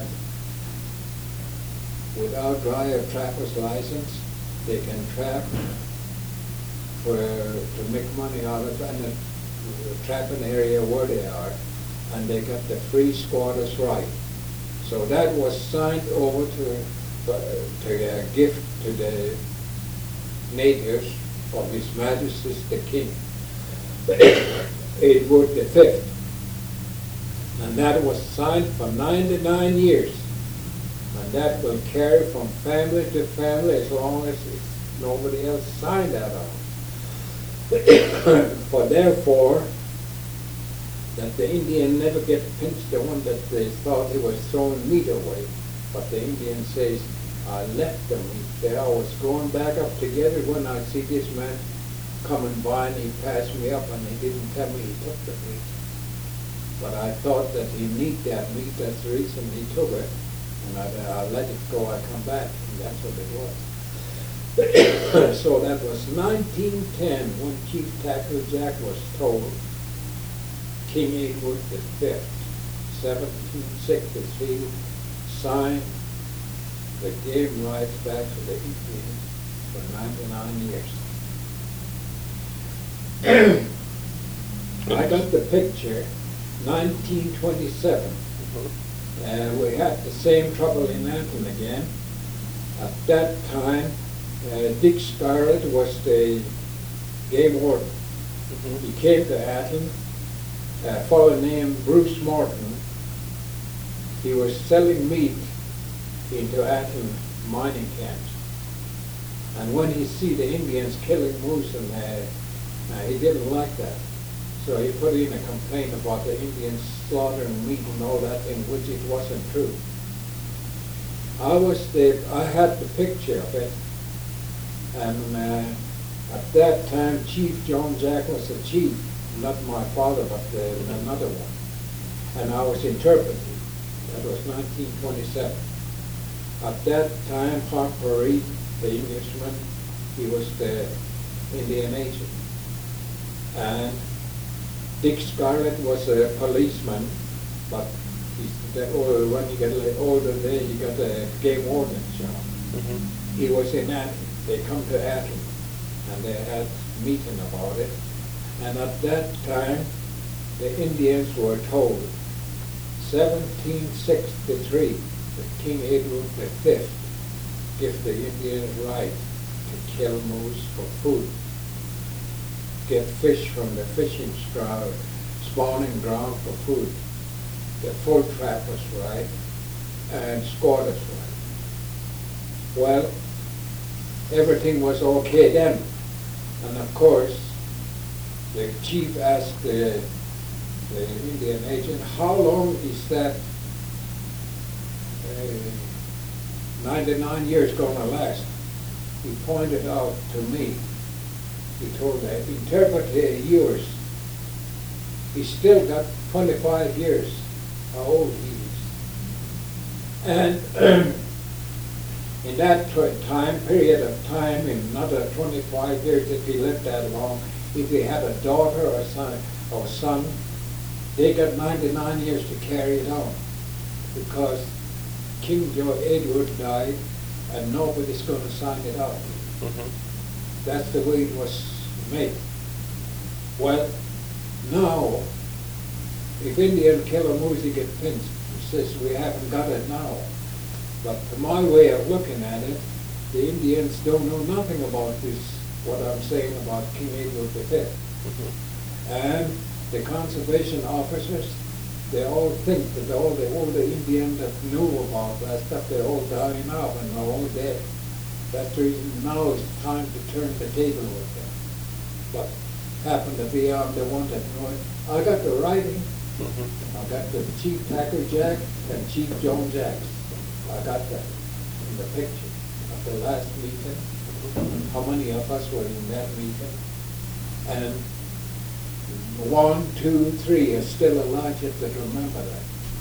without driver trapper's license. They can trap for to make money out of and the, the trapping area where they are, and they got the free squatters' right. So that was signed over to uh, to a gift to the natives of His Majesty the King, Edward the Fifth, and that was signed for ninety-nine years, and that will carry from family to family as long as it's, nobody else signed that on. For therefore, that the Indian never get pinched, the one that they thought he was throwing meat away. But the Indian says, I left the meat there. I was going back up together when I see this man coming by and he passed me up and he didn't tell me he took the meat. But I thought that he need that meat, that's the reason he took it. And I, I let it go, I come back, and that's what it was. So that was nineteen ten when Chief Tackle Jack was told King Edward the Fifth, seventeen sixty-three, signed the game rights back to the Indians for ninety-nine years. I got the picture, nineteen twenty-seven. Mm-hmm. Uh, we had the same trouble in Anton again. At that time, uh, Dick Scarlett was the game warden. Mm-hmm. He came to Anton. A fellow named Bruce Morton, he was selling meat into Athens mining camps. And when he see the Indians killing moose in there, uh, he didn't like that. So he put in a complaint about the Indians slaughtering meat and all that thing, which it wasn't true. I was the, I had the picture of it, and uh, at that time Chief John Jack was the chief. Not my father, but uh, another one. And I was interpreting. That was nineteen twenty-seven. At that time, Harper Reed, the Englishman, he was the Indian agent. And Dick Scarlett was a policeman, but he's the older, when you get a little older there, you got a game warden's job. Mm-hmm. He was in Athens. They come to Athens, and they had meeting about it. And at that time, the Indians were told, seventeen sixty-three, that King Edward the Fifth gave the Indians right to kill moose for food, get fish from the fishing ground, spawning ground for food. The full trap was right, and squatters right. Well, everything was okay then. And of course, the chief asked the, the Indian agent, how long is that uh, ninety-nine years going to last? He pointed out to me, he told me, interpreter yours, he's still got twenty-five years, how old he is. And in that time, period of time, in another twenty-five years, if he lived that long, if he had a daughter or son, or son, they got ninety-nine years to carry it on, because King George Edward died, and nobody's going to sign it out. Mm-hmm. That's the way it was made. Well, now, if Indian kill a moose, he get pinched. He says we haven't got it now. But to my way of looking at it, the Indians don't know nothing about this, what I'm saying about King Edward the Fifth. Mhm. And the conservation officers, they all think that all the older Indians that knew about that stuff, they're all dying off and they're all dead. That's the reason now is time to turn the table with them. But happen to be I'm the one that know it. I got the writing, Mhm. I got the Chief Tacker Jack and Chief John Jacks. I got that in the picture of the last meeting. How many of us were in that meeting? And one, two, three are still alive yet that remember that.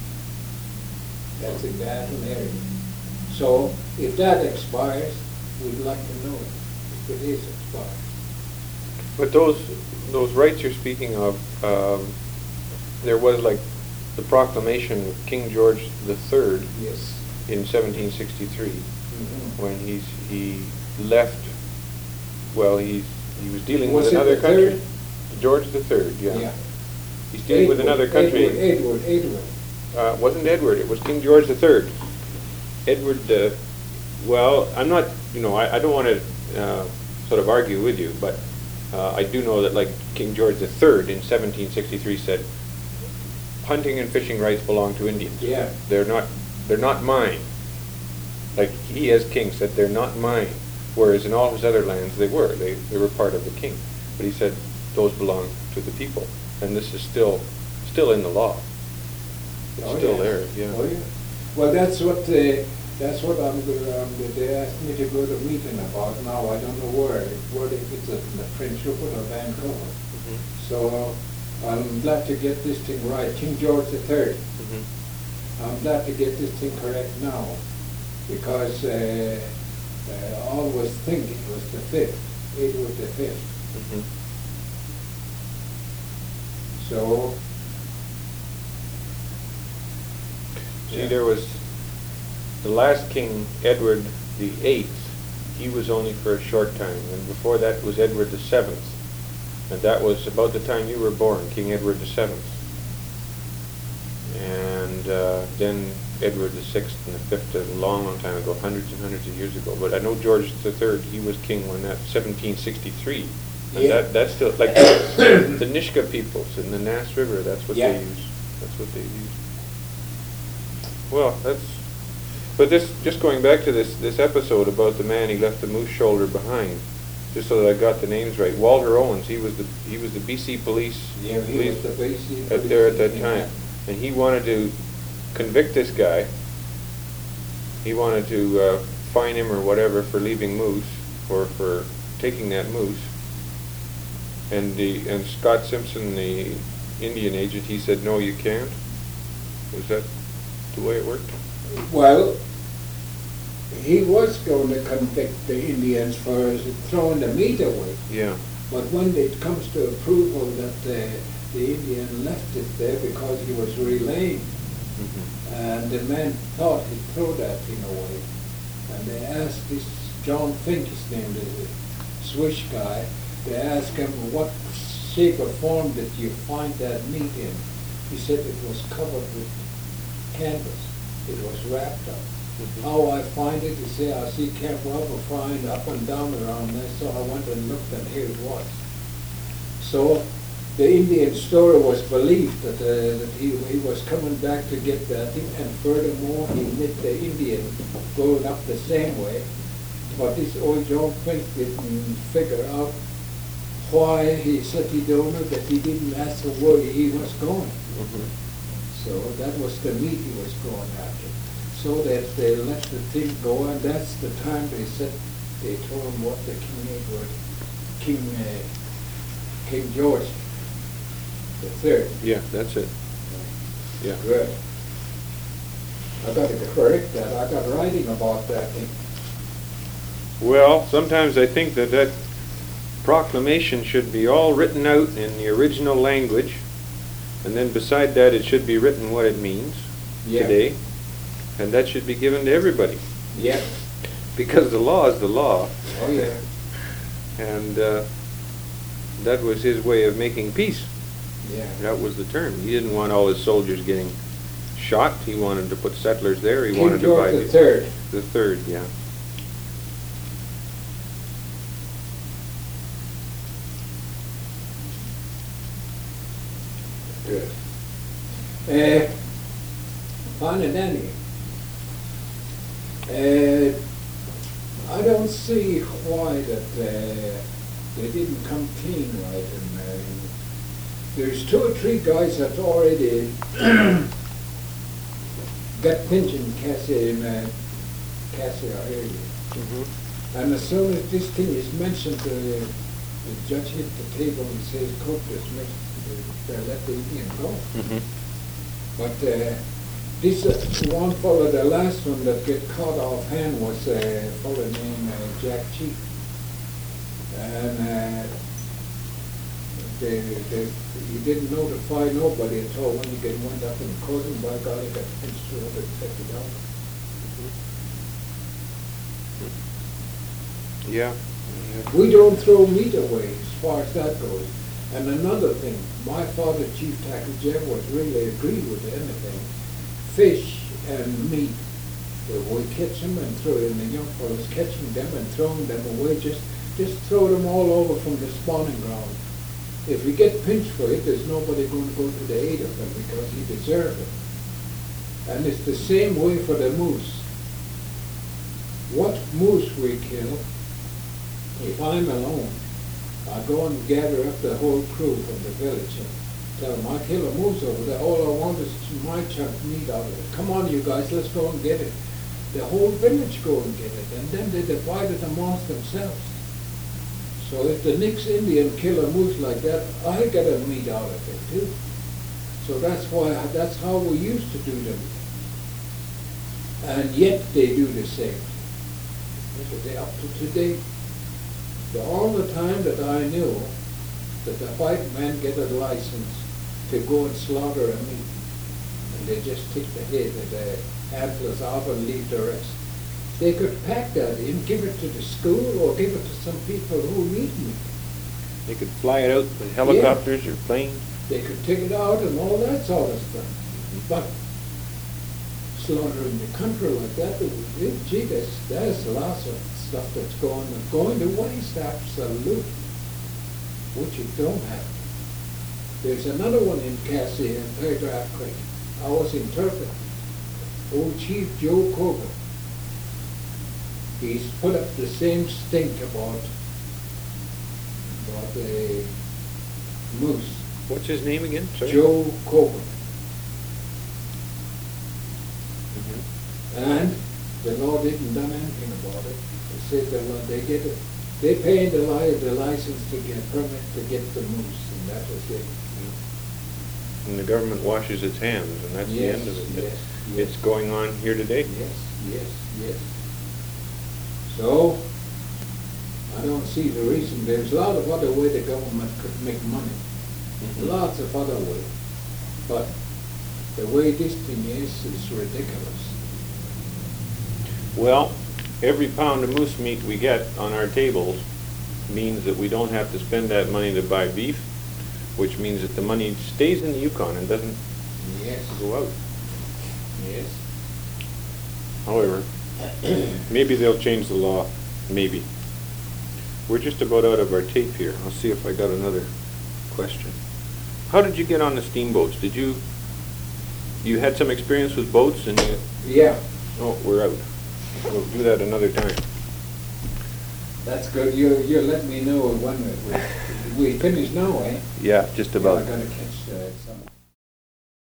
That's in that area. So if that expires, we'd like to know it, if it is expired. But those, those rights you're speaking of, um, there was like the proclamation of King George the Third Yes. in seventeen sixty-three, Mhm. when he's, he left, well, he's, he was dealing Was with it another the country. third? George the Third, yeah. Yeah. He's dealing with Edward, another country. Edward, Edward, Edward. Uh, it wasn't Edward, it was King George the Third. Edward, uh, well, I'm not, you know, I, I don't want to uh, sort of argue with you, but uh, I do know that like King George the Third in seventeen sixty-three said, hunting and fishing rights belong to Indians. Yeah. They're not, they're not mine. Like he as king said, they're not mine. Whereas in all his other lands, they were. They, they were part of the king. But he said, those belong to the people. And this is still, still in the law. It's Oh, still yeah. there, yeah. Oh, yeah. Well, that's what, uh, that's what I'm, go- um, they asked me to go to a meeting about now. I don't know where, where if it's in the Prince Rupert or Vancouver. Mhm. So I'm glad to get this thing right. King George the Third. Mhm. I'm glad to get this thing correct now, because uh, uh, I always think it was the fifth, Edward the Fifth. Mhm. So. See, yeah. there was the last king, Edward the Eighth. He was only for a short time, and before that was Edward the Seventh, and that was about the time you were born, King Edward the Seventh. And uh, then Edward the Sixth and the Fifth, a long, long time ago, hundreds and hundreds of years ago. But I know George the Third, he was king when that seventeen sixty-three. And Yeah. that, that's still, like, the, the Nishka peoples in the Nass River, that's what Yeah. they use. That's what they use. Well, that's, but this, just going back to this, this episode about the man, he left the moose shoulder behind, just so that I got the names right. Walter Owens, he was the, he was the B C police. Yeah, he police was the basic. at there at that time. And he wanted to convict this guy. He wanted to uh, fine him or whatever for leaving moose, or for taking that moose. And the and Scott Simpson, the Indian agent, he said, no, you can't. Was that the way it worked? Well, he was going to convict the Indians for throwing the meat away. Yeah. But when it comes to approval that uh, the Indian left it there because he was relaying, Mm-hmm. and the man thought he'd throw that thing away. And they asked this John Fink, his name, the Swiss guy, they asked him, what shape or form did you find that meat in? He said it was covered with canvas. It was wrapped up. Mhm. How I find it, he said, I see Camp Robert flying up and down around there, so I went and looked, and here it was. So the Indian story was believed that, uh, that he, he was coming back to get that thing, and furthermore, he met the Indian going up the same way. But this old John Fink didn't figure out why he said he don't know that he didn't ask the where he was going. Mhm. So that was the meat he was going after. So that they let the thing go, and that's the time they said, they told him what the King Edward, King, uh, King George the Third. Yeah, that's it. Yeah. Good. I got to correct that. I got writing about that thing. Well, sometimes I think that that proclamation should be all written out in the original language, and then beside that it should be written what it means Yeah. today, and that should be given to everybody, Yeah. because the law is the law, Oh, yeah. and uh, that was his way of making peace. Yeah. That was the term. He didn't want all his soldiers getting shot. He wanted to put settlers there. He King wanted to buy George the Third. the third, yeah. Uh, Fine Danny. Uh, I don't see why that uh, they didn't come clean right. And uh, there's two or three guys that already got pension Cassie in uh, Cassie area. Mm-hmm. And as soon as this thing is mentioned, uh, the judge hit the table and says, court dismissed, they let the Indian go. Mm-hmm. But uh, this uh, one fellow, the last one that get caught offhand was a fellow named uh, Jack Chief. And uh, they, they, he didn't notify nobody at all when he get went up in court, and by God, he got pinched two hundred fifty dollars. Yeah. We don't throw meat away as far as that goes. And another thing, my father, Chief Tackle Jeff, was really agreed with anything. Fish and meat, uh, we catch them and throw them, the young fellows catching them and throwing them away, just, just throw them all over from the spawning ground. If we get pinched for it, there's nobody going to go to the aid of him because he deserves it. And it's the same way for the moose. What moose we kill, if I'm alone, I go and gather up the whole crew from the village and tell them, I kill a moose over there, all I want is my chunk of meat out of it. Come on, you guys, let's go and get it. The whole village go and get it, and then they divide it amongst themselves. So if the next Indian kill a moose like that, I get a meat out of it too. So that's why, that's how we used to do them. And yet they do the same. So they up to today. The only time that I knew that the white men get a license to go and slaughter a meat, and they just take the head and the antlers off and leave the rest. They could pack that in, give it to the school, or give it to some people who need meat. They could fly it out with helicopters yeah. or planes. They could take it out and all that sort of stuff. But slaughtering the country like that, it, gee, there's, there's lots of stuff that's going going to waste, absolute, which you don't have. There's another one in Cassie in Paragraph Creek. I was interpreting. Old Chief Joe Coburn. He's put up the same stink about about the moose. What's his name again? Sorry? Joe Coburn. Mm-hmm. And the law didn't done anything about it. They said the law, they get it, they paid the li the license to get permit to get the moose, and that was it. And the government washes its hands, and that's yes, the end of it. Yes, yes. It's going on here today. Yes, yes, yes. So, I don't see the reason. There's a lot of other ways the government could make money. Mm-hmm. Lots of other ways. But the way this thing is, is ridiculous. Well, every pound of moose meat we get on our tables means that we don't have to spend that money to buy beef, which means that the money stays in the Yukon and doesn't yes. go out. Yes. However, maybe they'll change the law. Maybe. We're just about out of our tape here. I'll see if I got another question. How did you get on the steamboats? Did you, you had some experience with boats and you... Yeah. Oh, we're out. We'll do that another time. That's good. You you let me know when we we finish now, eh? Yeah, just about. Yeah, I gotta catch uh, some.